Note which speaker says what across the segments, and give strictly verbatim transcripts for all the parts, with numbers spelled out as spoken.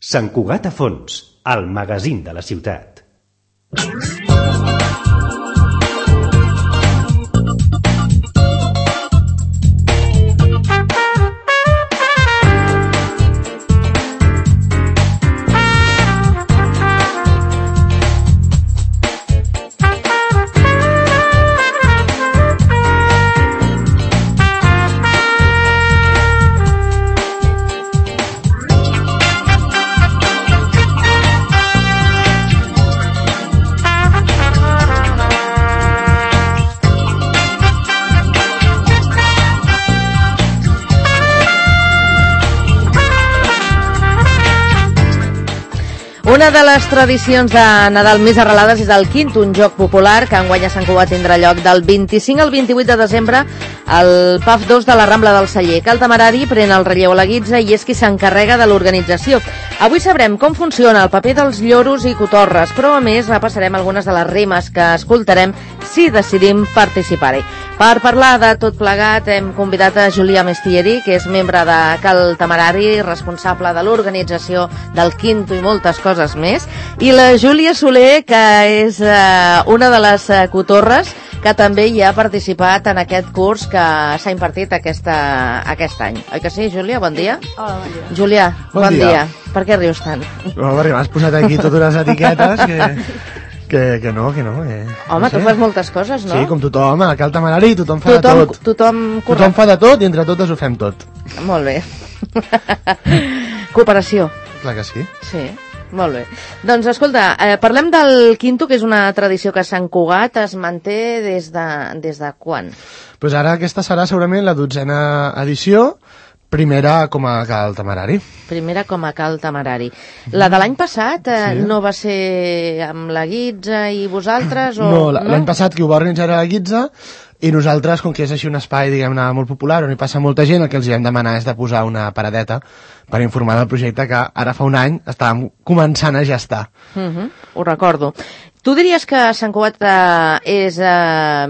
Speaker 1: Sant Cugat a fons, el magazín de la ciutat.
Speaker 2: Una de les tradicions de Nadal més arrelades és el Quinto, un joc popular que enguany a Sant Cugat tindrà lloc del vint-i-cinc al vint-i-vuit de desembre al P A F dos de la Rambla del Celler. Cal Temerari pren el relleu a la guitza i és qui s'encarrega de l'organització. Avui sabrem com funciona el paper dels lloros i cotorres, però a més repassarem algunes de les rimes que escoltarem si decidim participar-hi. Per parlar de tot plegat hem convidat a Julià Mestieri, que és membre de Cal Temerari, responsable de l'organització del Quinto i moltes coses més, i la Júlia Soler, que és eh, una de les eh, cotorres que també hi ha participat en aquest curs que s'ha impartit aquesta, aquest any. Oi que sí, Júlia? Bon dia.
Speaker 3: Hola, bon dia.
Speaker 2: Julià, bon,
Speaker 4: bon dia.
Speaker 2: dia. Per què rius tant?
Speaker 4: No, perquè m'has posat aquí totes unes etiquetes que, que, que no, que no. Eh.
Speaker 2: Home,
Speaker 4: no sé.
Speaker 2: tu fas moltes coses, no?
Speaker 4: Sí, com tothom, a Cal Temerari tothom fa
Speaker 2: tothom,
Speaker 4: de tot.
Speaker 2: Tothom,
Speaker 4: tothom fa de tot i entre totes ho fem tot.
Speaker 2: Molt bé. Cooperació.
Speaker 4: Clar que sí.
Speaker 2: Sí. Molt bé. Doncs, escolta, eh, parlem del Quinto, que és una tradició que a Sant Cugat es manté des de, des de quan?
Speaker 4: Pues ara aquesta serà segurament la dotzena edició, primera com a Cal Temerari.
Speaker 2: Primera com a Cal Temerari. La de l'any passat eh,
Speaker 4: Sí.
Speaker 2: no va ser amb la guitza i vosaltres? O,
Speaker 4: No, l'any passat qui ho va organitzar era la guitza, i nosaltres, com que és així un espai, diguem-ne, molt popular, on hi passa molta gent, el que els vam demanar és de posar una paradeta per informar del projecte que ara fa un any estàvem començant a gestar.
Speaker 2: Uh -huh, ho recordo. Tu diries que Sant Cugat eh, és, eh,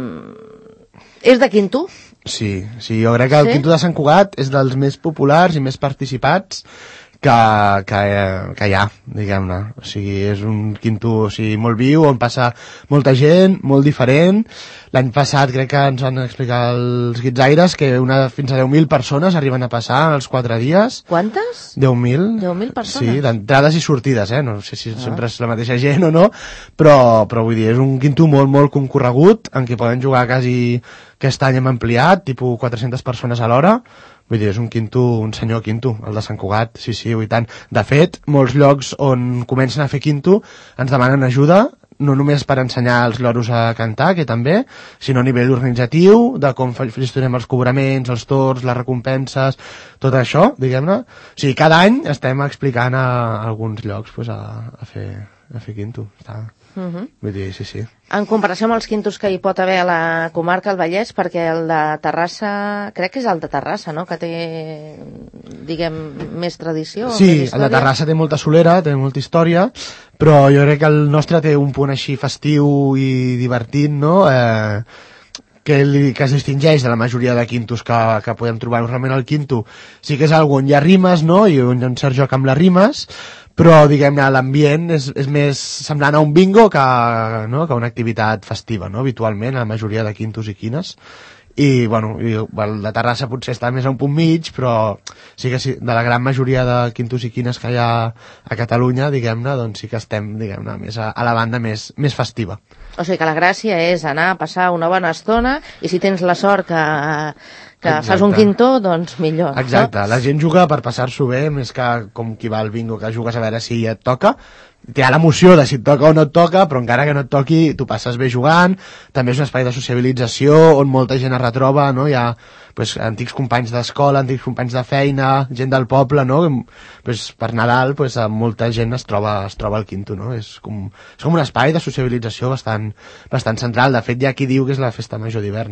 Speaker 2: és de Quinto?
Speaker 4: Sí, sí, jo crec que el
Speaker 2: Sí?
Speaker 4: Quinto de Sant Cugat és dels més populars i més participats que, que, que hi ha, diguem-ne. O sigui, és un Quinto, o sigui, molt viu, on passa molta gent, molt diferent. L'any passat crec que ens van explicar els guitzaires que una, fins a deu mil persones arriben a passar els quatre dies.
Speaker 2: Quantes?
Speaker 4: deu mil.
Speaker 2: deu mil persones?
Speaker 4: Sí, d'entrades i sortides, eh? No sé si ah. sempre és la mateixa gent o no, però, però vull dir, és un Quinto molt, molt concorregut, en què poden jugar quasi aquest any hem ampliat, tipus quatre-centes persones a l'hora. Vull dir, és un Quinto, un senyor Quinto, el de Sant Cugat, sí, sí, i tant. De fet, molts llocs on comencen a fer Quinto ens demanen ajuda, no només per ensenyar els loros a cantar, que també, sinó a nivell organitzatiu, de com gestionem els cobraments, els torns, les recompenses, tot això, diguem-ne. O sigui, cada any estem explicant a, a alguns llocs pues, a, a, fer, a fer Quinto. Està... Uh -huh. Vull dir, sí, sí.
Speaker 2: En comparació amb els Quintos que hi pot haver a la comarca del Vallès, perquè el de Terrassa, crec que és el de Terrassa, no?, que té, diguem, més tradició.
Speaker 4: Sí,
Speaker 2: més
Speaker 4: el de Terrassa té molta solera, té molta història, però jo crec que el nostre té un punt així festiu i divertit, no?, eh, que, li, que es distingeix de la majoria de quintos que, que podem trobar. Normalment el Quinto sí que és algo on hi ha rimes, no?, i on hi ha un cert joc amb les rimes, però, diguem-ne, l'ambient és, és més semblant a un bingo que, no? que una activitat festiva, no?, habitualment, a la majoria de quintos i quines. I, bueno, i, el de Terrassa potser està més a un punt mig, però sí que sí, de la gran majoria de quintos i quines que hi ha a Catalunya, diguem-ne, doncs sí que estem, diguem-ne, més a, a la banda més, més festiva.
Speaker 2: O sigui que la gràcia és anar a passar una bona estona i si tens la sort que, que fas un Quinto, doncs millor.
Speaker 4: Exacte,
Speaker 2: no?
Speaker 4: La gent juga per passar-s'ho bé, més que com qui va al bingo, que jugues a veure si et toca. Té l'emoció de si et toca o no et toca, però encara que no et toqui, tu passes bé jugant. També és un espai de sociabilització on molta gent es retroba, no? Hi ha pues, antics companys d'escola, antics companys de feina, gent del poble, no? Pues, per Nadal pues, molta gent es troba, es troba al Quinto, no? És com, és com un espai de sociabilització bastant, bastant central. De fet, hi ha qui diu que és la festa major d'hivern.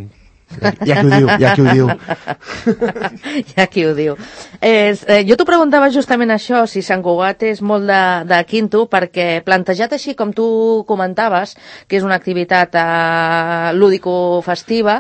Speaker 4: Ja qui ho diu, ja qui ho diu.
Speaker 2: Ja qui ho diu. Eh, eh, jo t'ho preguntava justament això, si Sant Cugat és molt de, de quinto, perquè plantejat així com tu comentaves, que és una activitat eh, lúdico-festiva,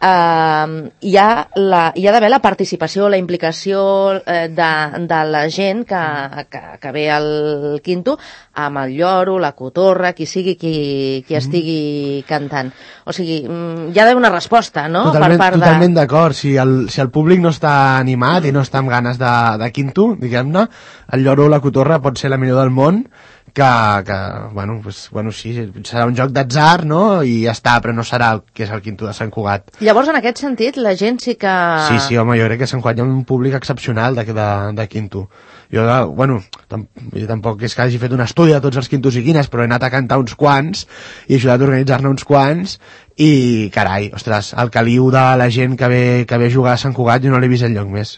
Speaker 2: eh, hi ha, la, hi ha d'haver la participació, la implicació eh, de, de la gent que, que, que ve al quinto, amb el lloro, la cotorra, qui sigui qui, qui estigui cantant. O sigui, hi ha d'haver una resposta, no?
Speaker 4: Totalment,
Speaker 2: per part
Speaker 4: totalment
Speaker 2: de...
Speaker 4: d'acord. Si, el, si el públic no està animat i no està amb ganes de, de quinto, diguem-ne, el lloro o la cotorra pot ser la millor del món, que, que bueno, pues, bueno, sí, serà un joc d'atzar, no?, i ja està, però no serà el que és el quinto de Sant Cugat.
Speaker 2: Llavors, en aquest sentit, la gent sí que...
Speaker 4: Sí, sí, home, jo crec que a Sant Cugat hi ha un públic excepcional de, de, de quinto. Jo, bueno, tam jo tampoc és que hagi fet un estudi de tots els quintos i quines, però he anat a cantar uns quants i he ajudat a organitzar-ne uns quants i, carai, ostres, el caliu de la gent que ve, que ve a jugar a Sant Cugat jo no l'he vist enlloc més.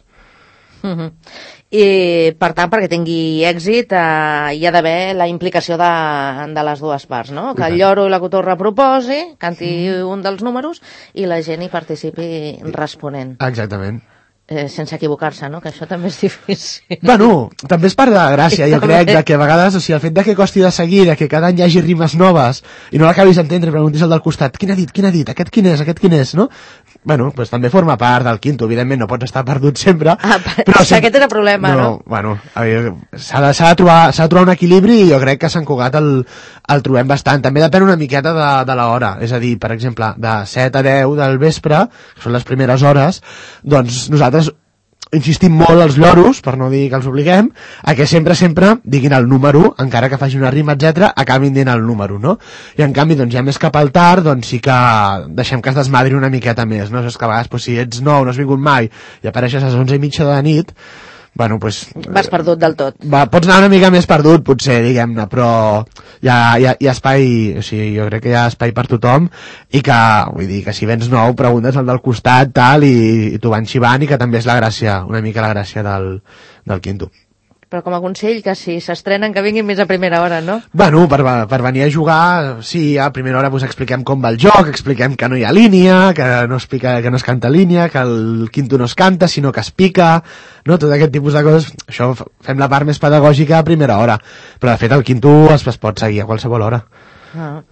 Speaker 2: Uh -huh. I, per tant, perquè tingui èxit, eh, hi ha d'haver la implicació de, de les dues parts, no? Que el lloro i la cotorra proposi, canti mm. un dels números i la gent hi participi responent.
Speaker 4: Exactament.
Speaker 2: Eh, sense equivocar-se, no? Que això també és difícil.
Speaker 4: Bueno, també és part de la gràcia, jo crec, de que a vegades, o sigui, el fet de que costi de seguir, de que cada any hi hagi rimes noves i no l'acabis d'entendre, preguntis al del costat, quin ha dit, quin ha dit, aquest quin és, aquest quin és, no? Bueno, pues també forma part del quinto, evidentment no pots estar perdut sempre.
Speaker 2: Ah, però si aquest era el problema, no? no?
Speaker 4: Bueno, s'ha de, de, trobar, de trobar un equilibri i jo crec que a Sant Cugat el, el trobem bastant. També depèn una miqueta de, de l'hora, és a dir, per exemple, de set a deu del vespre, que són les primeres hores, doncs nosaltres insistim molt als lloros, per no dir que els obliguem, a que sempre, sempre diguin el número, encara que facin una rima, etcètera, acabin dient el número, no? I en canvi, doncs, ja més cap al tard, doncs sí que deixem que es desmadri una miqueta més, no? És que a vegades, doncs, si ets nou, no has vingut mai, i apareixes a les onze i mitja de la nit, bueno, pues...
Speaker 2: Vas perdut del tot.
Speaker 4: Va, pots anar una mica més perdut, potser, diguem-ne, però hi ha, hi, ha, hi ha espai, o sigui, jo crec que hi ha espai per tothom, i que, vull dir, que si vens nou, preguntes al del costat, tal, i, i t'ho van xivant, i que també és la gràcia, una mica la gràcia del, del quinto.
Speaker 2: Però com a consell, que si s'estrenen, que vinguin més a primera hora, no?
Speaker 4: Bueno, per, per venir a jugar, sí, a primera hora pues, expliquem com va el joc, expliquem que no hi ha línia, que no, es pica, que no es canta línia, que el quinto no es canta, sinó que es pica, no? Tot aquest tipus de coses, això fem la part més pedagògica a primera hora, però de fet el quinto es, es pot seguir a qualsevol hora.
Speaker 2: Ah.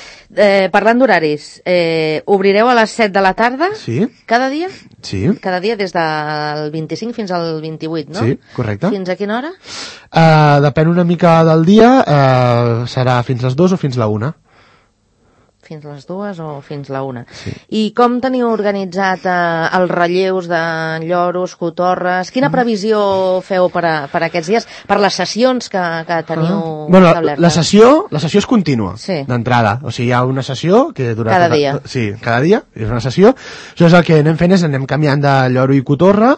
Speaker 2: Eh, parlant d'horaris, eh, obrireu a les set de la tarda?
Speaker 4: Sí.
Speaker 2: Cada dia?
Speaker 4: Sí.
Speaker 2: Cada dia des del vint-i-cinc fins al vint-i-vuit, no?
Speaker 4: Sí, correcte.
Speaker 2: Fins a quina hora?
Speaker 4: Uh, depèn una mica del dia, uh, serà fins les dues o fins la una.
Speaker 2: Fins les dues o fins la una.
Speaker 4: Sí.
Speaker 2: I com teniu organitzat eh, els relleus de lloros, cotorres? Quina previsió feu per, a, per a aquests dies? Per les sessions que, que teniu
Speaker 4: ah. bueno,
Speaker 2: establertes?
Speaker 4: La sessió, la sessió és contínua,
Speaker 2: sí.
Speaker 4: d'entrada. O sigui, hi ha una sessió que dura...
Speaker 2: Cada
Speaker 4: tota,
Speaker 2: dia.
Speaker 4: Sí, cada dia, és una sessió. Això és el que anem fent, és anem canviant de lloro i cotorra.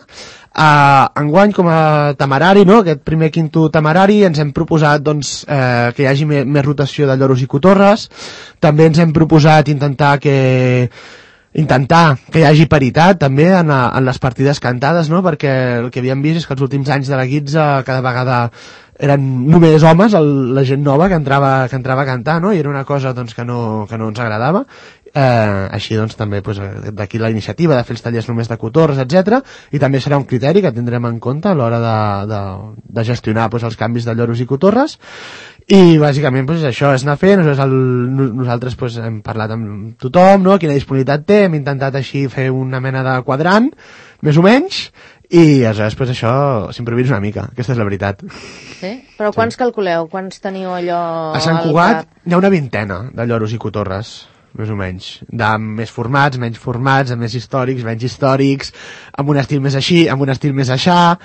Speaker 4: Uh, enguany, com a temerari, no? Aquest primer quinto temerari, ens hem proposat doncs, eh, que hi hagi més, més rotació de lloros i cotorres. També ens hem proposat intentar que intentar que hi hagi paritat també en, en les partides cantades, no? Perquè el que havíem vist és que els últims anys de la Guitza cada vegada eren només homes, el, la gent nova que entrava, que entrava a cantar, no? I era una cosa doncs, que, no, que no ens agradava. Eh, així doncs també pues, d'aquí la iniciativa de fer els tallers només de cotorres, etcètera. I també serà un criteri que tindrem en compte a l'hora de, de, de gestionar pues, els canvis de lloros i cotorres. I bàsicament pues, això és anar fent, nosaltres, el, nosaltres pues, hem parlat amb tothom, no? Quina disponibilitat té, hem intentat així fer una mena de quadrant, més o menys, i aleshores pues, això s'improvisa una mica, aquesta és la veritat.
Speaker 2: Sí? Però quants sí. calculeu? Quants teniu allò...
Speaker 4: A Sant Cugat hi ha una vintena de lloros i cotorres, més o menys, de més formats, menys formats, amb més històrics, menys històrics, amb un estil més així, amb un estil més aixà,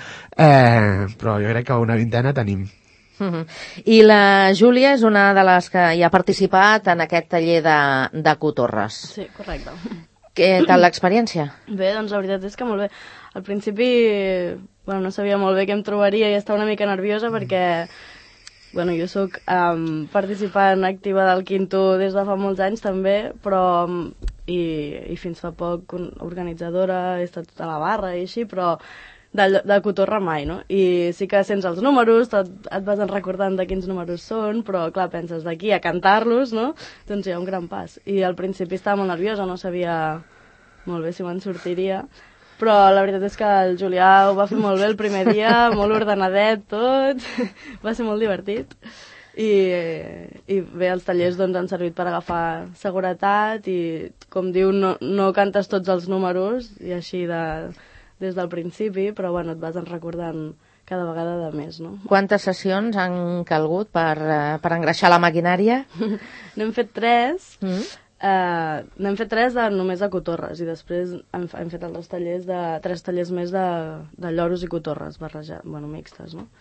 Speaker 4: eh, però jo crec que una vintena tenim.
Speaker 2: Uh-huh. I la Júlia és una de les que hi ha participat en aquest taller de, de cotorres.
Speaker 3: Sí, correcte.
Speaker 2: Què tal l'experiència?
Speaker 3: Bé, doncs la veritat és que molt bé. Al principi, bueno, no sabia molt bé què em trobaria i estava una mica nerviosa perquè, bueno, jo sóc um, participant activa del quinto des de fa molts anys també, però i, i fins fa poc organitzadora, he estat a la barra i així, però de, de cotorra mai, no? I sí que sents els números, tot, et vas recordant de quins números són, però clar, penses d'aquí a cantar-los, no? Doncs hi ha un gran pas. I al principi estava molt nerviosa, no sabia molt bé, si me'n sortiria. Però la veritat és que el Julià ho va fer molt bé el primer dia, molt ordenadet tot, va ser molt divertit. I, i bé, els tallers doncs, han servit per agafar seguretat i, com diu, no, no cantes tots els números i així de, des del principi, però bueno, et vas recordant cada vegada de més, no?
Speaker 2: Quantes sessions han calgut per, per engreixar la maquinària?
Speaker 3: N'hem fet tres,
Speaker 2: Mm.
Speaker 3: eh, n'hem fet tres de, només de cotorres i després hem, hem fet altres tallers de, tres tallers més de, de lloros i cotorres barrejats, bueno, mixtes, no?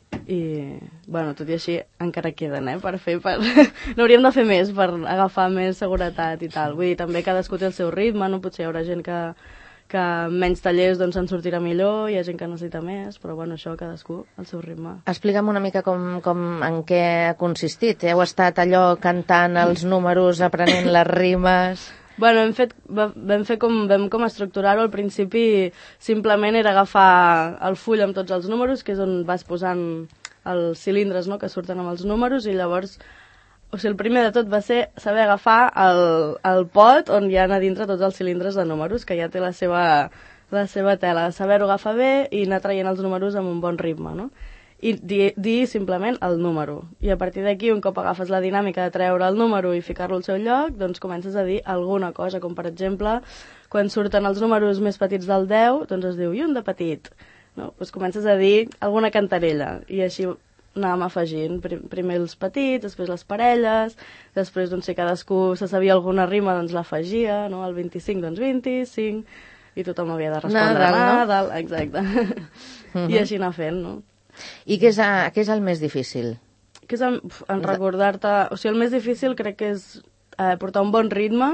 Speaker 3: I, bueno, tot i així encara queden, eh, per fer, per... n'hauríem de fer més per agafar més seguretat i tal. Vull dir, també cadascú té el seu ritme, no? Potser hi haurà gent que, que amb menys tallers doncs se'n sortirà millor, hi ha gent que necessita més, però bueno, això cadascú al seu ritme.
Speaker 2: Explica'm una mica com, com, en què ha consistit. Heu estat allò cantant els números, aprenent les rimes...
Speaker 3: Bueno, hem fet, vam fer com, vam com estructurar-ho. Al principi simplement era agafar el full amb tots els números, que és on vas posant els cilindres, no?, que surten amb els números, i llavors, o sigui, el primer de tot va ser saber agafar el, el pot on hi ha a dintre tots els cilindres de números, que ja té la seva, la seva tela, saber-ho agafar bé i anar traient els números amb un bon ritme, no? I dir, dir simplement el número. I a partir d'aquí, un cop agafes la dinàmica de treure el número i ficar-lo al seu lloc, doncs comences a dir alguna cosa, com per exemple, quan surten els números més petits del deu, doncs es diu, i un de petit. No? Doncs comences a dir alguna cantarella, i així anàvem afegint. Primer els petits, després les parelles, després, doncs, si cadascú se sabia alguna rima, doncs l'afegia, no? El vint-i-cinc, doncs vint-i-cinc, i tothom havia de respondre
Speaker 2: Nadal, no?
Speaker 3: Nadal, exacte. Uh-huh. I així anar fent, no?
Speaker 2: I què és, què és el més difícil?
Speaker 3: Que és en, en recordar-te... O sigui, el més difícil crec que és eh, portar un bon ritme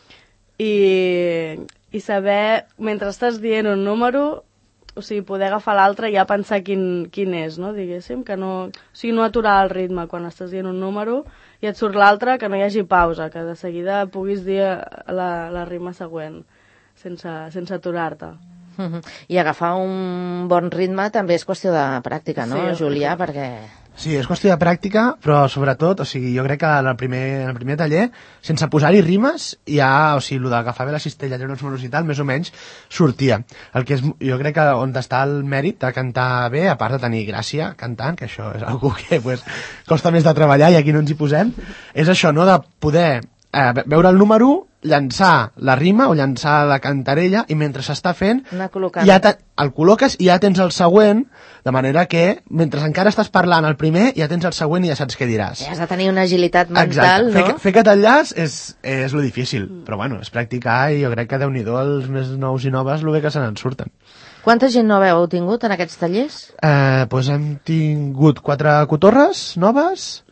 Speaker 3: i, i saber, mentre estàs dient un número, o sigui, poder agafar l'altre i ja pensar quin, quin és, no?, diguéssim, que no... O sigui, no aturar el ritme quan estàs dient un número i et surt l'altre, que no hi hagi pausa, que de seguida puguis dir la, la rima següent sense, sense aturar-te.
Speaker 2: Uh-huh. I agafar un bon ritme també és qüestió de pràctica, no,
Speaker 3: sí,
Speaker 2: Julià? Perquè...
Speaker 4: Sí, és qüestió de pràctica, però sobretot, o sigui, jo crec que en el primer, en el primer taller, sense posar-hi rimes, ja, o sigui, el d'agafar bé la cistella, treure els números i tal, més o menys sortia. El que és, jo crec que on està el mèrit de cantar bé, a part de tenir gràcia cantant, que això és algo que pues, costa més de treballar i aquí no ens hi posem, és això, no?, de poder eh, veure el número, llançar la rima o llançar la cantarella i mentre s'està fent ja el col·loques i ja tens el següent, de manera que mentre encara estàs parlant el primer ja tens el següent i ja saps què diràs.
Speaker 2: Ja has de tenir una agilitat mental.
Speaker 4: Exacte.
Speaker 2: No?
Speaker 4: Fer, fer aquest enllaç és, és lo difícil, però bueno, és practicar i jo crec que Déu-n'hi-do els més nous i noves el bé que se n'en surten.
Speaker 2: Quanta gent nova heu tingut en aquests tallers?
Speaker 4: Eh, doncs hem tingut quatre cotorres noves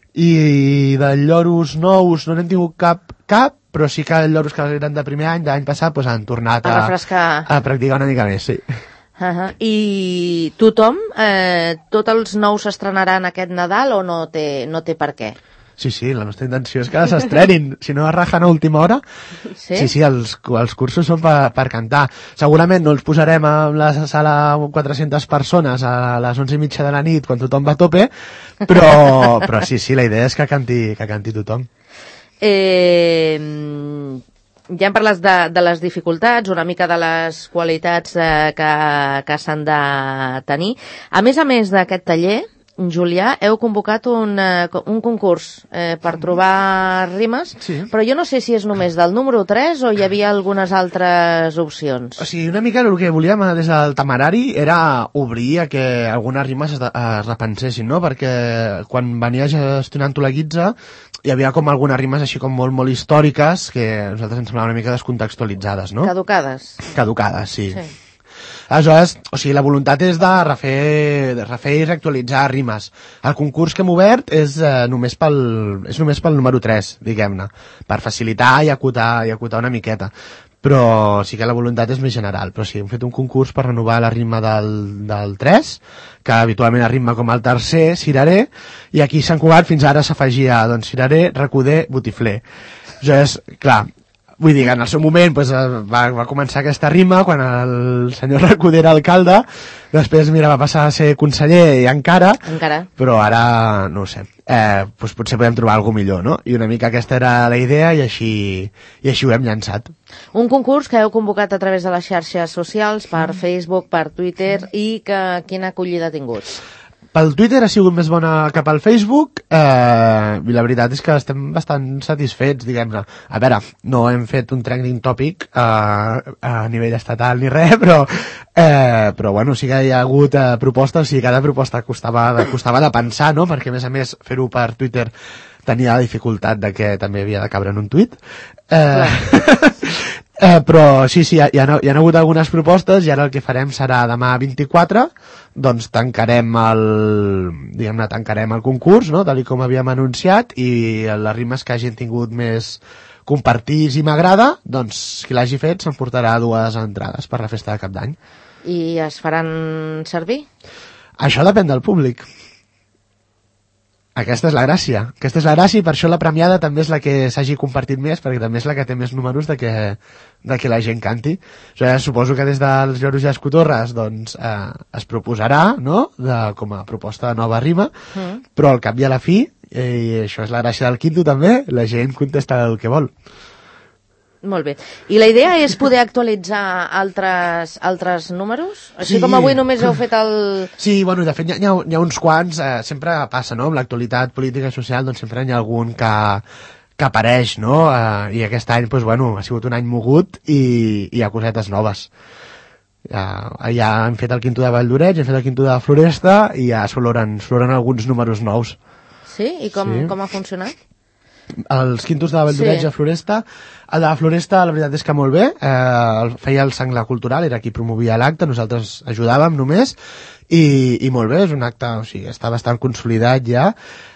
Speaker 4: i de lloros nous no n'hem tingut cap, cap, però sí que els lloros que eren de primer any, de l'any passat, doncs han tornat a,
Speaker 2: a refrescar,
Speaker 4: a practicar una mica més, sí.
Speaker 2: Uh-huh. I tothom, eh, tots els nous s'estrenaran aquest Nadal o no té, no té per què?
Speaker 4: Sí, sí, la nostra intenció és que s'estrenin, si no es rajan a última hora.
Speaker 2: Sí,
Speaker 4: sí, sí els, els cursos són per, per cantar. Segurament no els posarem a la sala amb quatre-centes persones a les onze i mitja de la nit quan tothom va a tope, però, però sí, sí, la idea és que canti, que canti tothom.
Speaker 2: Eh, ja hem parlat de, de les dificultats, una mica de les qualitats eh, que, que s'han de tenir. A més a més d'aquest taller, Julià, heu convocat un, un concurs eh, per trobar rimes,
Speaker 4: sí.
Speaker 2: Però jo no sé si és només del número tres o hi havia algunes altres opcions.
Speaker 4: O sigui, una mica el que volíem des del temerari era obrir a que algunes rimes es, es repensessin, no? Perquè quan venia gestionant-ho la guitza hi havia com algunes rimes així com molt, molt històriques que a nosaltres ens semblaven una mica descontextualitzades, no?
Speaker 2: Caducades.
Speaker 4: Caducades, sí.
Speaker 2: Sí.
Speaker 4: Aleshores, o sigui, la voluntat és de refer, de refer i reactualitzar rimes. El concurs que hem obert és, eh, només, pel, és només pel número tres, diguem-ne, per facilitar i acotar, i acotar una miqueta. Però sí que la voluntat és més general. Però sí, hem fet un concurs per renovar la rima del, del tres, que habitualment rima com el tercer, cireré, i aquí a Sant Cugat fins ara s'afegia doncs, cireré, recoder, botifler. Aleshores, clar, vull dir que en el seu moment pues, va, va començar aquesta rima quan el senyor Recoder era alcalde, després mira, va passar a ser conseller i encara,
Speaker 2: encara.
Speaker 4: Però ara no ho sé, eh, pues potser podem trobar alguna millor, no? I una mica aquesta era la idea i així, i així ho hem llançat.
Speaker 2: Un concurs que heu convocat a través de les xarxes socials, per Facebook, per Twitter, i que quina acollida ha tingut?
Speaker 4: Pel Twitter ha sigut més bona que pel Facebook, eh, i la veritat és que estem bastant satisfets, diguem-ne. A veure, no hem fet un trending topic eh, a nivell estatal ni res, però, eh, però bueno, sí que hi ha hagut eh, propostes, sí, cada proposta costava, costava de pensar, no?, perquè a més a més fer-ho per Twitter tenia la dificultat de que també havia de cabre en un tuit. Eh, eh, però sí, sí, hi ha, hi ha hagut algunes propostes i ara el que farem serà demà vint-i-quatre, doncs tancarem el, diguem-ne, tancarem el concurs, no?, tal com havíem anunciat, i les rimes que hagin tingut més compartits i m'agrada, doncs qui l'hagi fet s'emportarà dues entrades per la festa de Cap d'Any.
Speaker 2: I es faran servir?
Speaker 4: Això depèn del públic. Aquesta és la gràcia, aquesta és la gràcia i per això la premiada també és la que s'hagi compartit més, perquè també és la que té més números de que, de que la gent canti. O sigui, suposo que des dels Lloros i les Cotorres doncs, eh, es proposarà, no?, de, com a proposta de nova rima, mm. però al cap i a la fi, i això és la gràcia del quinto també, la gent contesta el que vol.
Speaker 2: Molt bé. I la idea és poder actualitzar altres, altres números? Així
Speaker 4: sí.
Speaker 2: Com avui només heu fet el...
Speaker 4: Sí, bueno, de fet hi ha, hi ha uns quants, eh, sempre passa, no?, amb l'actualitat política i social, doncs sempre hi ha algun que, que apareix, no?, eh, i aquest any, doncs, bueno, ha sigut un any mogut i, i hi ha cosetes noves. Ja, ja hem fet el quinto de Vall d'Oreig, hem fet el quinto de Floresta i ja s'oloren alguns números nous.
Speaker 2: Sí? I com,
Speaker 4: sí.
Speaker 2: com ha funcionat?
Speaker 4: Els quintos de la Vall d'Oreig sí. a Floresta, el de la Floresta la veritat és que molt bé, eh, feia el Sangla Cultural, era qui promovia l'acte, nosaltres ajudàvem només i, i molt bé, és un acte, o sigui, està bastant consolidat ja,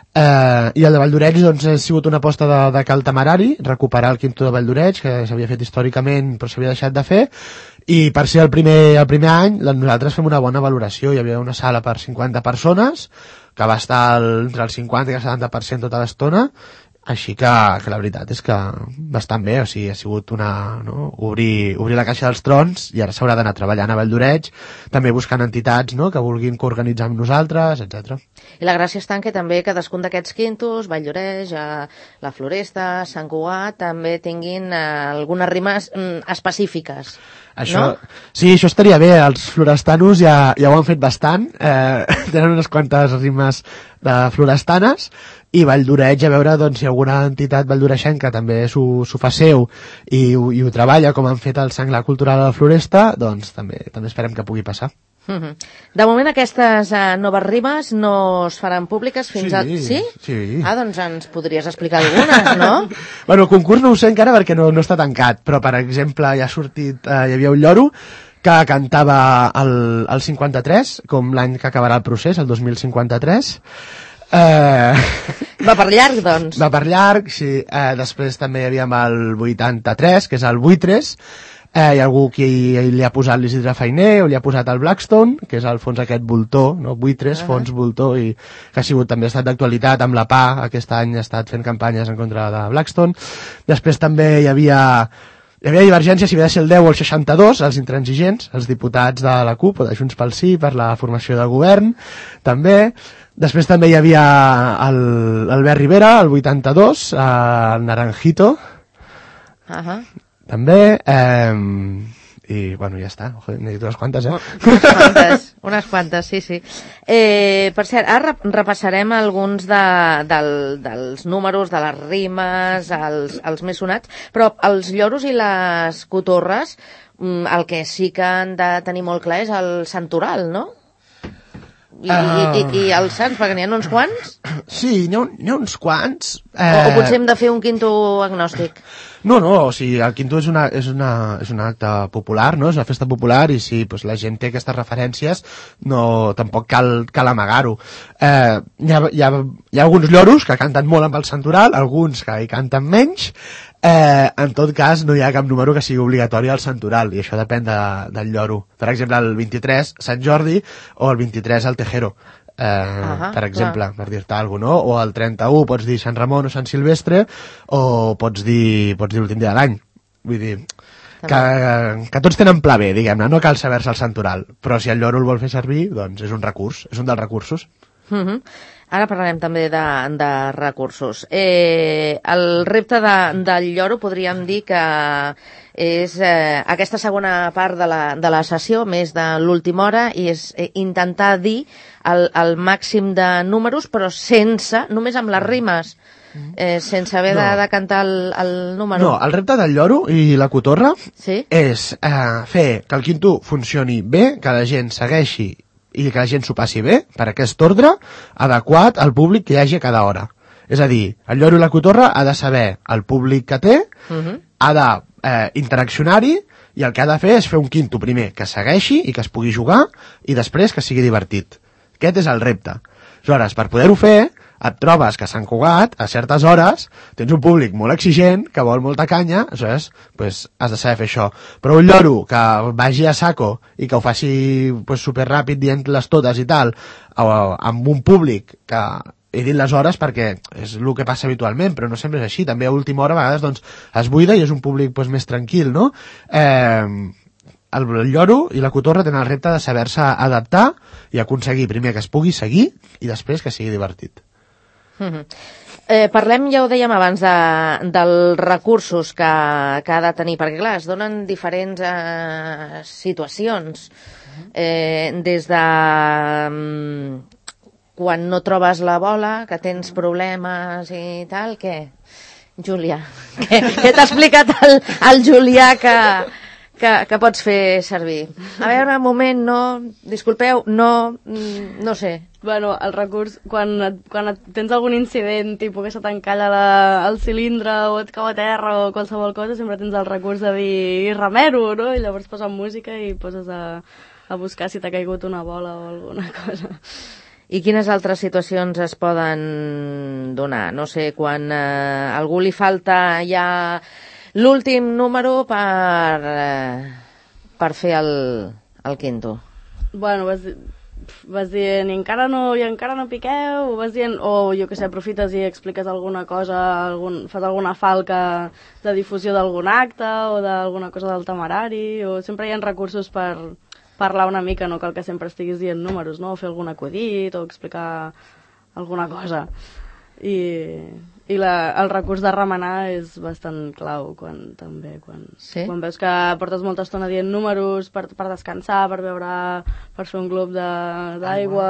Speaker 4: eh, i el de Vall d'Oreig doncs ha sigut una aposta de, de Cal Temerari, recuperar el quinto de Vall d'Oreig que s'havia fet històricament però s'havia deixat de fer, i per ser el primer, el primer any nosaltres fem una bona valoració, hi havia una sala per cinquanta persones que va estar el, entre el cinquanta i el setanta per cent tota l'estona. Així que, que la veritat és que bastant bé, o sigui, ha sigut una, no? obrir, obrir la caixa dels trons i ara s'haurà d'anar treballant a Vall d'Oreig, també buscant entitats, no?, que vulguin coorganitzar amb nosaltres, etcètera.
Speaker 2: I la gràcia està en que també cadascun d'aquests quintos, Vall d'Oreig, la Floresta, Sant Cugat, també tinguin eh, algunes rimes mm, específiques.
Speaker 4: Això,
Speaker 2: no?
Speaker 4: Sí, això estaria bé, els florestanos ja, ja ho han fet bastant, eh, tenen unes quantes rimes de florestanes, i Vall d'Oreig, a veure doncs, si alguna entitat valldoreixenca també s'ho fa seu i, i ho treballa, com han fet el Sangla Cultural a la Floresta, doncs també, també esperem que pugui passar.
Speaker 2: Uh-huh. De moment aquestes uh, noves rimes no es faran públiques fins
Speaker 4: sí,
Speaker 2: a... Sí?
Speaker 4: Sí.
Speaker 2: Ah, doncs ens podries explicar algunes, no?
Speaker 4: Bueno, el concurs no ho sé encara perquè no, no està tancat, però per exemple ja ha sortit, eh, hi havia un lloro que cantava el, el cinquanta-tres, com l'any que acabarà el procés, el dos mil cinquanta-tres. Eh...
Speaker 2: Va per llarg, doncs.
Speaker 4: Va per llarg, sí. Eh, després també hi havia el vuitanta-tres, que és el vuitres. Eh, hi ha algú que li ha posat l'Isidre Fainé o li ha posat el Blackstone, que és el fons aquest voltor, no? Buitres, uh-huh. fons voltor, i que ha sigut també ha estat d'actualitat amb la P A, aquest any ha estat fent campanyes en contra de Blackstone. Després també hi havia hi havia divergència si havia de ser el deu o el seixanta-dos, els intransigents, els diputats de la CUP o de Junts pel Sí per la formació de govern, també. Després també hi havia l'Albert Rivera, el vuitanta-dos, el Naranjito,
Speaker 2: uh-huh.
Speaker 4: també, eh, i bueno, ja està, n'he dit unes quantes, eh?
Speaker 2: Unes quantes, unes quantes, sí, sí. Eh, per cert, ara repassarem alguns de, del, dels números, de les rimes, els, els més sonats, però els lloros i les cotorres, el que sí que han de tenir molt clar és el santoral, no? I, uh... i, i, i els sants, perquè n'hi ha uns quants?
Speaker 4: Sí, n'hi ha, ha uns quants.
Speaker 2: Eh... O, o potser hem de fer un quinto agnòstic?
Speaker 4: No, no, o sigui, el quinto és, una, és, una, és un acte popular, no? És una festa popular i si pues, la gent té aquestes referències, no, tampoc cal, cal amagar-ho. Eh, hi, ha, hi, ha, hi ha alguns lloros que canten molt amb el santoral, alguns que hi canten menys. Eh, en tot cas, no hi ha cap número que sigui obligatori al santoral, i això depèn de, del lloro. Per exemple, el vint-i-tres, Sant Jordi, o el vint-i-tres, el Tejero. Eh, uh-huh, per exemple, clar. Per dir-te alguna cosa, no? O el trenta-u pots dir Sant Ramon o Sant Silvestre, o pots dir, pots dir l'últim dia de l'any. vull dir, que, que tots tenen pla B, diguem-ne, no cal saber-se el santoral, però si el lloro el vol fer servir, doncs és un recurs, és un dels recursos.
Speaker 2: Uh-huh. Ara parlarem també de, de recursos. Eh, el repte de, del lloro podríem dir que és eh, aquesta segona part de la, de la sessió, més de l'última hora, i és eh, intentar dir el, el màxim de números, però sense, només amb les rimes, eh, sense haver no. de, de cantar el, el número.
Speaker 4: No, el repte del lloro i la cotorra
Speaker 2: sí? és
Speaker 4: eh, fer que el quinto funcioni bé, que la gent segueixi i que la gent s'ho passi bé, per aquest ordre adequat al públic que hi hagi a cada hora. És a dir, el lloro i la cotorra ha de saber el públic que té, uh-huh. ha de eh, interaccionar-hi, i el que ha de fer és fer un quinto primer que segueixi i que es pugui jugar, i després que sigui divertit. Aquest és el repte. Aleshores, per poder-ho fer, et trobes que a Sant Cugat, a certes hores, tens un públic molt exigent, que vol molta canya, aleshores pues, has de saber fer això. Però un lloro que vagi a saco i que ho faci pues, superràpid dient-les totes i tal, o, amb un públic que he dit les hores perquè és el que passa habitualment, però no sempre és així. També a última hora a vegades doncs, es buida i és un públic pues, més tranquil, no? Eh, el lloro i la cotorra tenen el repte de saber-se adaptar i aconseguir primer que es pugui seguir i després que sigui divertit.
Speaker 2: Uh-huh. Eh, parlem, ja ho dèiem abans, de, dels recursos que, que ha de tenir, perquè clar, es donen diferents eh, situacions, eh, des de um, quan no trobes la bola, que tens problemes i tal, què? Júlia, què, què t'ha explicat el, el Julià que, que, que pots fer servir? A veure, un moment, no, disculpeu, no, no sé.
Speaker 3: Bueno, el recurs, quan, et, quan et tens algun incident, tipus que se t'encalla la, el cilindre o et cau a terra o qualsevol cosa, sempre tens el recurs de dir remero, no? I llavors poses música i poses a, a buscar si t'ha caigut una bola o alguna cosa.
Speaker 2: I quines altres situacions es poden donar? No sé, quan eh, a algú li falta ja l'últim número per, eh, per fer el, el quinto.
Speaker 3: Bueno, vas, vas dient, i encara no, i encara no piqueu, vas dient, o jo que sé, aprofites i expliques alguna cosa, algun, fas alguna falca de difusió d'algun acte o d'alguna cosa del temerari, o sempre hi ha recursos per parlar una mica, no cal que sempre estiguis dient números, no? O fer algun acudit o explicar alguna cosa. I, i la, el recurs de remenar és bastant clau quan, també, quan,
Speaker 2: sí? quan
Speaker 3: veus que portes molta estona dient números per, per descansar, per beure, per fer un glob d'aigua.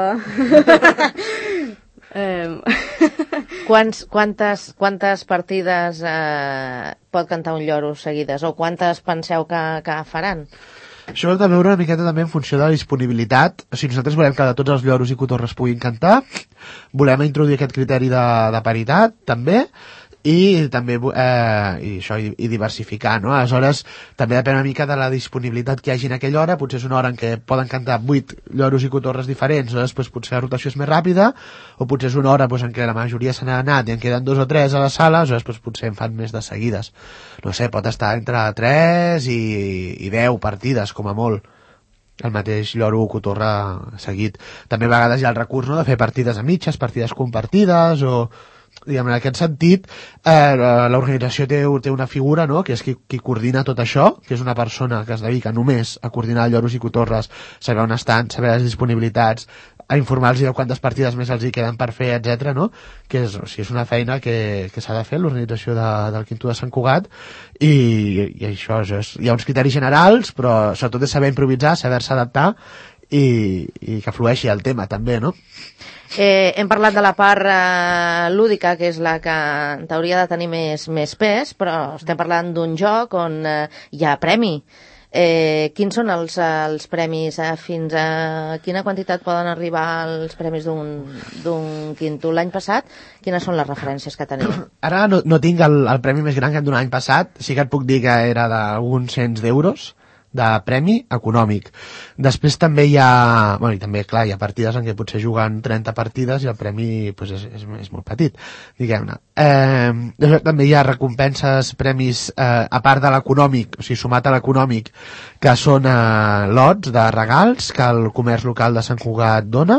Speaker 3: eh...
Speaker 2: Quants, quantes, quantes partides eh, pot cantar un lloro seguides, o quantes penseu que, que faran?
Speaker 4: Això ho hem de veure una miqueta també en funció de la disponibilitat. O sigui, nosaltres volem que tots els lloros i cotorres puguin cantar, volem introduir aquest criteri de, de paritat, també, i també eh, i això, i, i diversificar, no? Aleshores, també depèn una mica de la disponibilitat que hi hagi en aquella hora. Potser és una hora en què poden cantar vuit lloros i cotorres diferents, aleshores pues, potser la rotació és més ràpida, o potser és una hora pues, en què la majoria se n'ha anat i en queden dos o tres a la sala, aleshores pues, potser en fan més de seguides. No sé, pot estar entre tres i, i deu partides, com a molt, el mateix lloro o cotorra seguit. També a vegades hi ha el recurs, no?, de fer partides a mitges, partides compartides, o diguem, en aquest sentit, eh, l'organització té, té una figura, no?, que és qui, qui coordina tot això, que és una persona que es dedica només a coordinar lloros i cotorres, saber on estan, saber les disponibilitats, a informar-los de quantes partides més els hi queden per fer, etcètera, no? Que és, o sigui, és una feina que, que s'ha de fer l'organització de, del Quinto de Sant Cugat, i, i això és, hi ha uns criteris generals, però sobretot és saber improvisar, saber-se adaptar, i, i que flueixi el tema també, no?
Speaker 2: Eh, hem parlat de la part eh, lúdica, que és la que t'hauria de tenir més, més pes, però estem parlant d'un joc on eh, hi ha premi. Eh, quins són els, els premis? Eh, fins a quina quantitat poden arribar els premis d'un quinto? L'any passat, quines són les referències que teniu?
Speaker 4: Ara no, no tinc el, el premi més gran que hem donat l'any passat, sí que et puc dir que era d'uns cents d'euros de premi econòmic. Després també hi ha, bueno, i també, clar, hi ha partides en què potser juguen trenta partides i el premi pues, és, és, és molt petit, diguem-ne. Eh, també hi ha recompenses, premis, eh, a part de l'econòmic, o sigui, sumat a l'econòmic, que són eh, lots de regals que el comerç local de Sant Cugat dona,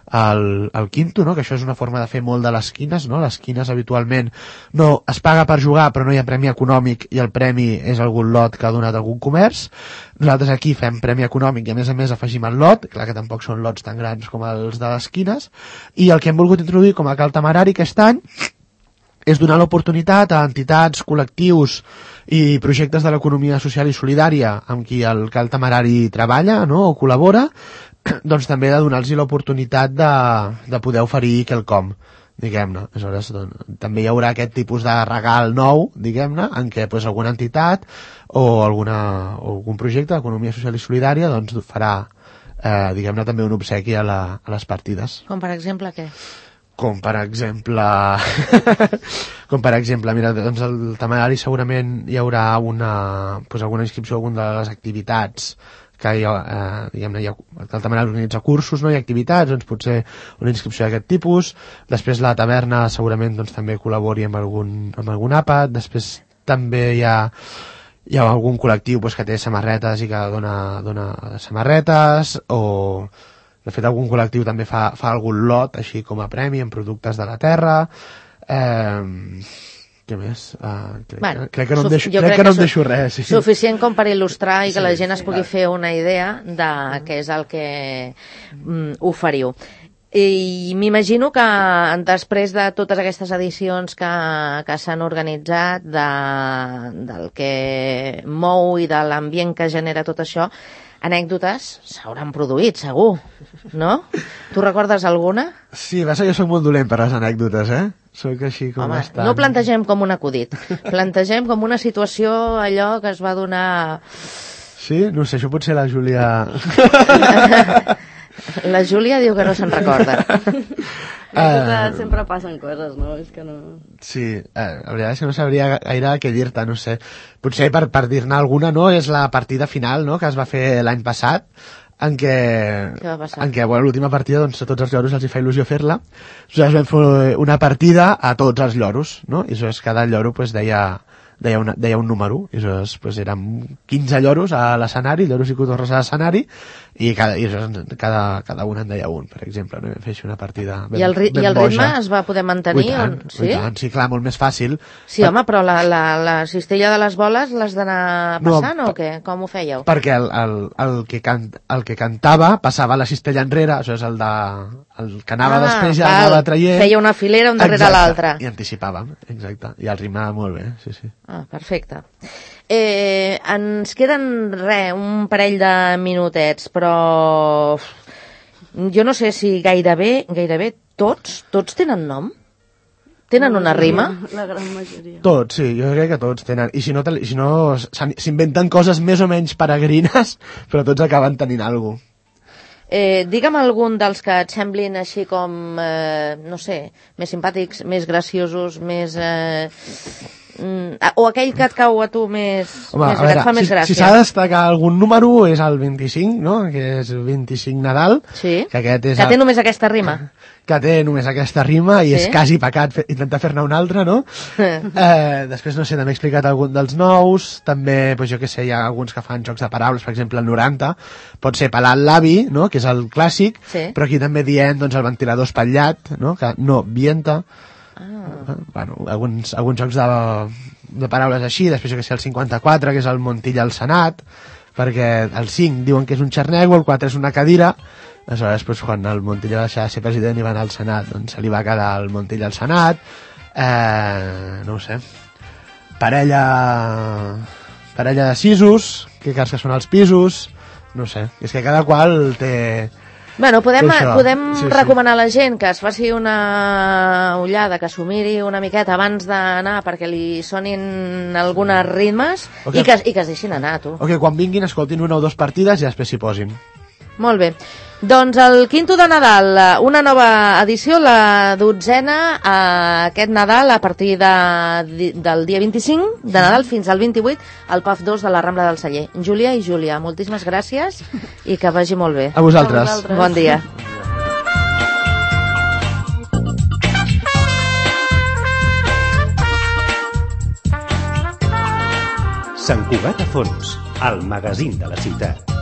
Speaker 4: al, al quinto, no? Que això és una forma de fer molt de les quines, no? Les quines habitualment no es paga per jugar però no hi ha premi econòmic i el premi és algun lot que ha donat algun comerç. Nosaltres aquí fem premi econòmic i a més a més afegim el lot, clar que tampoc són lots tan grans com els de les quines, i el que hem volgut introduir com a Cal Temerari aquest any és donar l'oportunitat a entitats, col·lectius i projectes de l'economia social i solidària amb qui el Cal Temerari treballa, no? O col·labora, doncs també de donar-los l'oportunitat de, de poder oferir quelcom, diguem-ne. Aleshores, doncs, també hi haurà aquest tipus de regal nou, diguem-ne, en què pues, alguna entitat o, alguna, o algun projecte d'economia social i solidària doncs, farà, eh, diguem-ne, també un obsequi a, la, a les partides.
Speaker 2: Com per exemple què?
Speaker 4: Com per exemple... com per exemple, mira, doncs el Temerari segurament hi haurà una, pues, alguna inscripció a alguna de les activitats que hi ha, eh, diguem-ne, hi ha, el Temerari organitza cursos, no? Hi ha activitats, doncs potser una inscripció d'aquest tipus. Després la taverna segurament doncs, també col·labori amb algun, amb algun àpat. Després també hi ha, hi ha algun col·lectiu pues, que té samarretes i que dona, dona samarretes, o de fet algun col·lectiu també fa, fa algun lot així com a premi en productes de la terra. Eh, què més? Uh, crec, bueno, crec que no em deixo, crec crec que no em deixo res. Sí.
Speaker 2: Suficient com per il·lustrar i que sí, la gent es pugui sí, fer una idea de què és el que mm, oferiu. I m'imagino que després de totes aquestes edicions que, que s'han organitzat, de, del que mou i de l'ambient que genera tot això, anècdotes s'hauran produït, segur, no? Tu recordes alguna?
Speaker 4: Sí, va ser, jo soc molt dolent per les anècdotes, eh? Soc així com
Speaker 2: Home,
Speaker 4: bastant...
Speaker 2: no plantegem com un acudit, plantegem com una situació allò que es va donar...
Speaker 4: Sí? No sé, això potser la Júlia...
Speaker 2: La Júlia diu que no se'n recorda.
Speaker 3: Uh, sempre passen coses, no? És que no...
Speaker 4: Sí, eh, la veritat és que no sabria gaire què dir-te, no sé. Potser per, per dir-ne alguna, no? És la partida final, no?, que es va fer l'any passat, en què, en què bueno, l'última partida doncs, a tots els lloros els hi fa il·lusió fer-la. Aleshores vam fer una partida a tots els lloros, no? I aleshores cada lloro pues, deia, deia, una, deia un número, i aleshores pues, érem quinze lloros a l'escenari, lloros i cotorres a l'escenari, i cada, i cada, cada un en deia un, per exemple, no? Vam fer una partida ben,
Speaker 2: I el, ri,
Speaker 4: ben
Speaker 2: i el
Speaker 4: boja.
Speaker 2: ritme es va poder mantenir?
Speaker 4: Ui tant,
Speaker 2: on... sí?
Speaker 4: ui tant, sí, clar, molt més fàcil.
Speaker 2: Sí, per... home, però la, la, la cistella de les boles l'has d'anar passant no, o què? Com ho fèieu?
Speaker 4: Perquè el, el, el, que can, el que cantava passava la cistella enrere, això és el, de, el que anava ah, després ja val. Anava traient.
Speaker 2: Feia una filera un darrere l'altra.
Speaker 4: I anticipàvem, exacte, i el ritmava molt bé, sí, sí.
Speaker 2: Ah, perfecte. Eh, ens queden, re, un parell de minutets, però jo no sé si gairebé, gairebé tots, tots tenen nom? Tenen una rima?
Speaker 3: La gran majoria.
Speaker 4: Tots, sí, jo crec que tots tenen. I si no, si no s'inventen coses més o menys peregrines, però tots acaben tenint alguna cosa.
Speaker 2: Eh, digue'm algun dels que et semblin així com, eh, no sé, més simpàtics, més graciosos, més... Eh, mm, o aquell que et cau a tu més...
Speaker 4: Home,
Speaker 2: més
Speaker 4: a veure,
Speaker 2: et fa més
Speaker 4: si,
Speaker 2: gràcia.
Speaker 4: Si s'ha de destacar algun número és el vint-i-cinc, no?, que és el vint-i-cinc Nadal.
Speaker 2: Sí,
Speaker 4: que, aquest és
Speaker 2: que
Speaker 4: el...
Speaker 2: té només aquesta rima.
Speaker 4: Que té només aquesta rima i sí? És quasi pecat fer, intentar fer-ne una altra, no? eh, després, no sé, també he explicat algun dels nous, també, doncs jo què sé, hi ha alguns que fan jocs de paraules, per exemple, el noranta, pot ser pelar l'avi, no?, que és el clàssic, sí. Però aquí també diem, doncs, el ventilador espatllat, no?, que no vienta. Ah. Bueno, alguns, alguns jocs de, de paraules així, després jo que sé, el cinquanta-quatre, que és el Montilla al Senat, perquè el cinc diuen que és un xarnego, el quatre és una cadira. Aleshores, doncs, quan el Montilla va deixar de ser president i va anar al Senat, doncs se li va quedar el Montilla al Senat. Eh, no ho sé. Parella... Parella de sisos, que cars que són els pisos, no sé. És que cada qual té...
Speaker 2: Bueno, podem, podem
Speaker 4: sí,
Speaker 2: recomanar
Speaker 4: sí.
Speaker 2: a la gent que es faci una ullada, que s'ho miri una miqueta abans d'anar perquè li sonin algunes ritmes okay. i, que, i que es deixin anar, tu.
Speaker 4: Ok, quan vinguin escoltin una o dues partides i després s'hi posin.
Speaker 2: Molt bé. Doncs el Quinto de Nadal, una nova edició, la dotzena, aquest Nadal a partir de, del dia vint-i-cinc de Nadal fins al vint-i-vuit al P A F dos de la Rambla del Celler. Júlia i Júlia, moltíssimes gràcies i que vagi molt bé.
Speaker 4: A vosaltres.
Speaker 3: A vosaltres.
Speaker 2: Bon dia.
Speaker 1: Sant Cugat a Fons, el magazín de la ciutat.